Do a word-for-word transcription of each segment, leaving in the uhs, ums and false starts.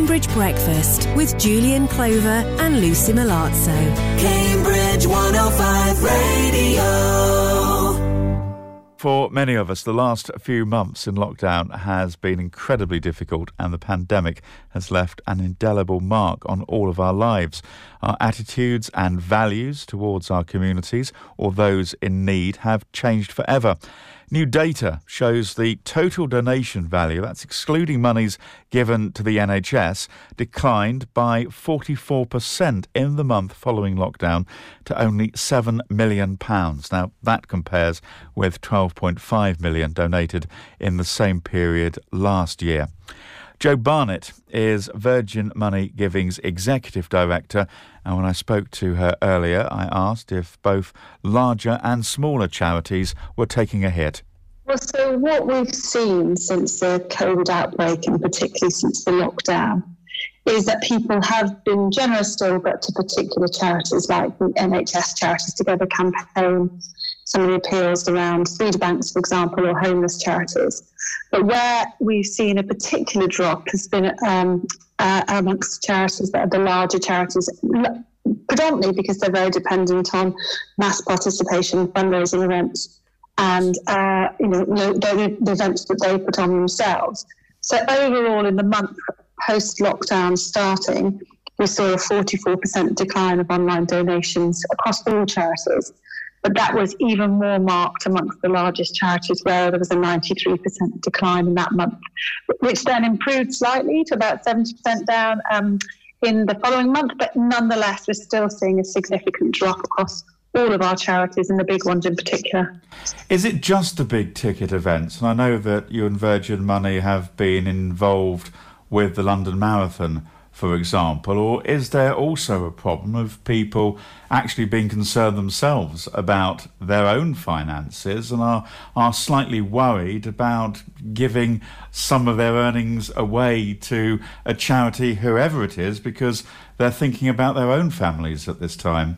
Cambridge Breakfast with Julian Clover and Lucy Milazzo. Cambridge one oh five Radio. For many of us, the last few months in lockdown has been incredibly difficult, and the pandemic has left an indelible mark on all of our lives. Our attitudes and values towards our communities or those in need have changed forever. New data shows the total donation value, that's excluding monies given to the N H S, declined by forty-four percent in the month following lockdown to only seven million pounds. Now, that compares with twelve point five million pounds donated in the same period last year. Jo Barnett is Virgin Money Giving's Executive Director, and when I spoke to her earlier, I asked if both larger and smaller charities were taking a hit. Well, so what we've seen since the COVID outbreak, and particularly since the lockdown, is that people have been generous still, but to particular charities like the N H S Charities Together campaign, some of the appeals around food banks, for example, or homeless charities. But where we've seen a particular drop has been um, uh, amongst charities that are the larger charities, predominantly because they're very dependent on mass participation, fundraising events, and uh, you know the, the events that they put on themselves. So overall, in the month post-lockdown starting, we saw a forty-four percent decline of online donations across all charities. But that was even more marked amongst the largest charities, where there was a ninety-three percent decline in that month, which then improved slightly to about seventy percent down um, in the following month. But nonetheless, we're still seeing a significant drop across all of our charities, and the big ones in particular. Is it just the big ticket events? And I know that you and Virgin Money have been involved with the London Marathon, for example, or is there also a problem of people actually being concerned themselves about their own finances and are, are slightly worried about giving some of their earnings away to a charity, whoever it is, because they're thinking about their own families at this time?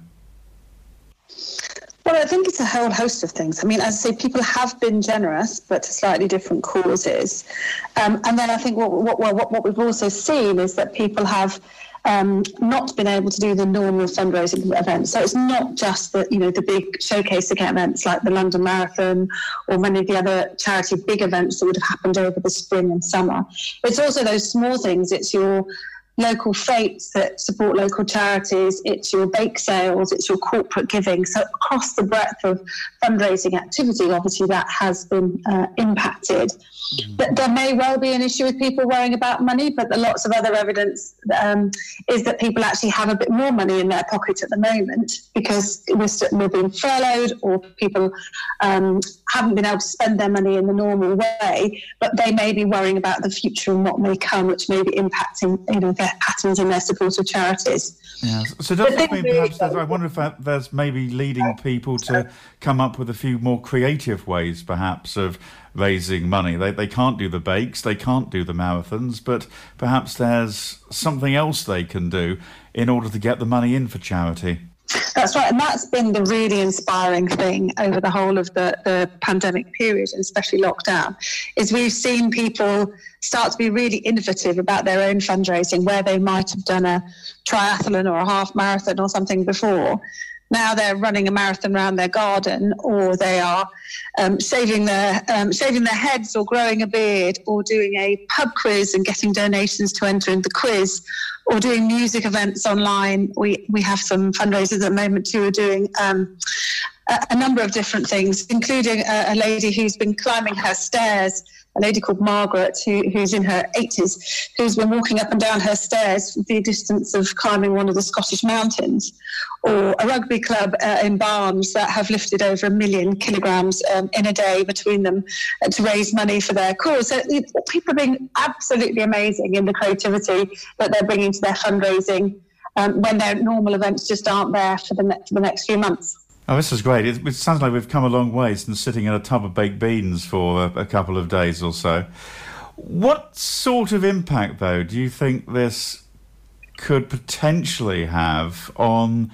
Well, I think it's a whole host of things. I mean, as I say, people have been generous, but to slightly different causes. Um, and then I think what, what, what, what we've also seen is that people have um, not been able to do the normal fundraising events. So it's not just the, you know, the big showcase events like the London Marathon or many of the other charity big events that would have happened over the spring and summer. It's also those small things. It's your local fetes that support local charities, it's your bake sales, it's your corporate giving. So across the breadth of fundraising activity, obviously that has been uh, impacted. Mm. But there may well be an issue with people worrying about money, but the lots of other evidence um, is that people actually have a bit more money in their pocket at the moment because we're, st- we're being furloughed, or people um, haven't been able to spend their money in the normal way, but they may be worrying about the future and what may come, which may be impacting, you know, their patterns in their support of charities. Yeah. So does that mean perhaps, there's, I wonder if that, there's maybe leading people to come up with a few more creative ways, perhaps, of raising money. They they can't do the bakes, they can't do the marathons, but perhaps there's something else they can do in order to get the money in for charity. That's right, and that's been the really inspiring thing over the whole of the, the pandemic period, and especially lockdown, is we've seen people start to be really innovative about their own fundraising, where they might have done a triathlon or a half marathon or something before. Now they're running a marathon around their garden, or they are um, shaving their um, shaving their heads, or growing a beard, or doing a pub quiz and getting donations to enter in the quiz, or doing music events online. We we have some fundraisers at the moment who are doing um, a, a number of different things, including a, a lady who's been climbing her stairs, a lady called Margaret, who, who's in her eighties, who's been walking up and down her stairs the distance of climbing one of the Scottish mountains, or a rugby club uh, in Barnes that have lifted over a million kilograms um, in a day between them uh, to raise money for their cause. So people are being absolutely amazing in the creativity that they're bringing to their fundraising um, when their normal events just aren't there for the, ne- for the next few months. Oh, this is great. It, it sounds like we've come a long way since sitting in a tub of baked beans for a, a couple of days or so. What sort of impact, though, do you think this could potentially have on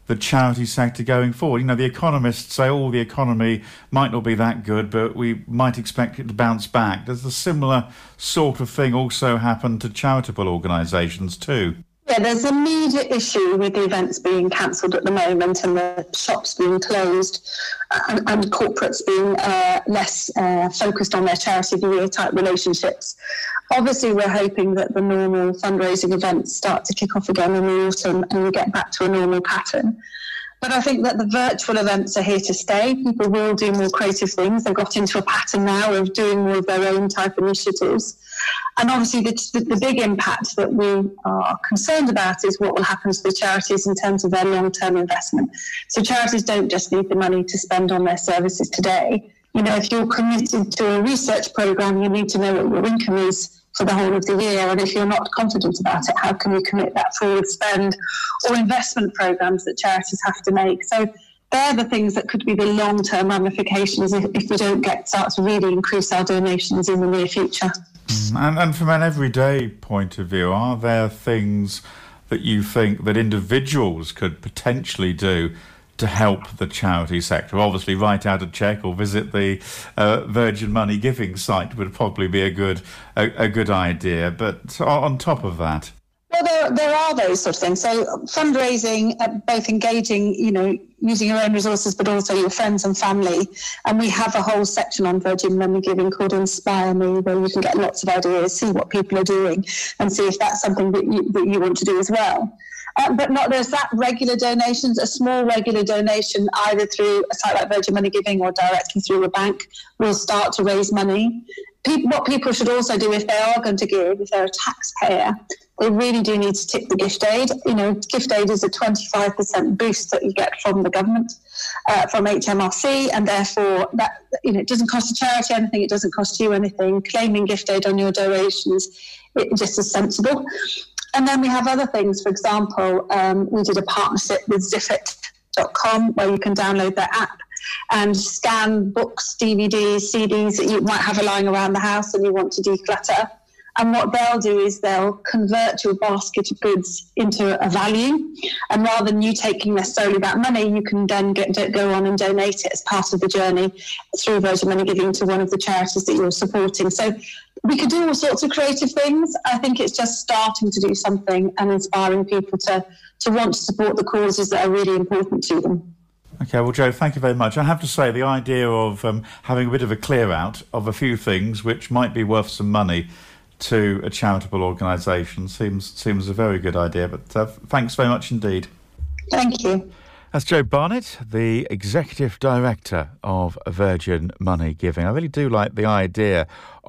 the charity sector going forward? You know, the economists say, oh, the economy might not be that good, but we might expect it to bounce back. Does a similar sort of thing also happen to charitable organisations too? Yeah, there's an immediate issue with the events being cancelled at the moment and the shops being closed and, and corporates being uh, less uh, focused on their charity of the year type relationships. Obviously, we're hoping that the normal fundraising events start to kick off again in the autumn and we get back to a normal pattern. But I think that the virtual events are here to stay. People will do more creative things. They've got into a pattern now of doing more of their own type initiatives. And obviously the, the, the big impact that we are concerned about is what will happen to the charities in terms of their long-term investment. So charities don't just need the money to spend on their services today. You know, if you're committed to a research programme, you need to know what your income is for the whole of the year. And if you're not confident about it, how can you commit that forward spend or investment programmes that charities have to make? So they're the things that could be the long-term ramifications if, if we don't get start to really increase our donations in the near future. And, and from an everyday point of view, are there things that you think that individuals could potentially do to help the charity sector? Obviously, write out a cheque or visit the uh, Virgin Money Giving site would probably be a good a, a good idea. But on top of that, well, there there are those sort of things. So fundraising, uh, both engaging, you know, using your own resources, but also your friends and family. And we have a whole section on Virgin Money Giving called Inspire Me, where you can get lots of ideas, see what people are doing, and see if that's something that you that you want to do as well. Um, but not there's that regular donations, a small regular donation either through a site like Virgin Money Giving or directly through a bank will start to raise money. People, what people should also do if they are going to give, if they're a taxpayer, they really do need to tip the gift aid. You know, gift aid is a twenty-five percent boost that you get from the government, uh, from H M R C, and therefore that, you know, it doesn't cost the charity anything, it doesn't cost you anything. Claiming gift aid on your donations, it just is sensible. And then we have other things. For example, um, we did a partnership with Ziffit dot com where you can download their app and scan books, D V Ds, C Ds that you might have lying around the house and you want to declutter. And what they'll do is they'll convert your basket of goods into a value. And rather than you taking necessarily that money, you can then get, go on and donate it as part of the journey through Virgin Money Giving to one of the charities that you're supporting. So we could do all sorts of creative things. I think it's just starting to do something and inspiring people to, to want to support the causes that are really important to them. OK, well, Jo, thank you very much. I have to say the idea of um, having a bit of a clear out of a few things which might be worth some money to a charitable organisation seems seems a very good idea. But uh, thanks very much indeed. Thank you. That's Jo Barnett, the Executive Director of Virgin Money Giving. I really do like the idea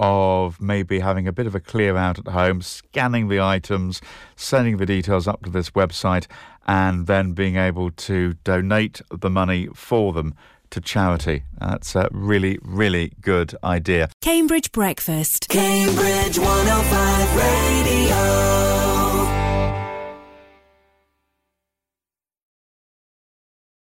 of maybe having a bit of a clear out at home, scanning the items, sending the details up to this website, and then being able to donate the money for them to charity. That's a really, really good idea. Cambridge Breakfast. Cambridge one oh five Radio.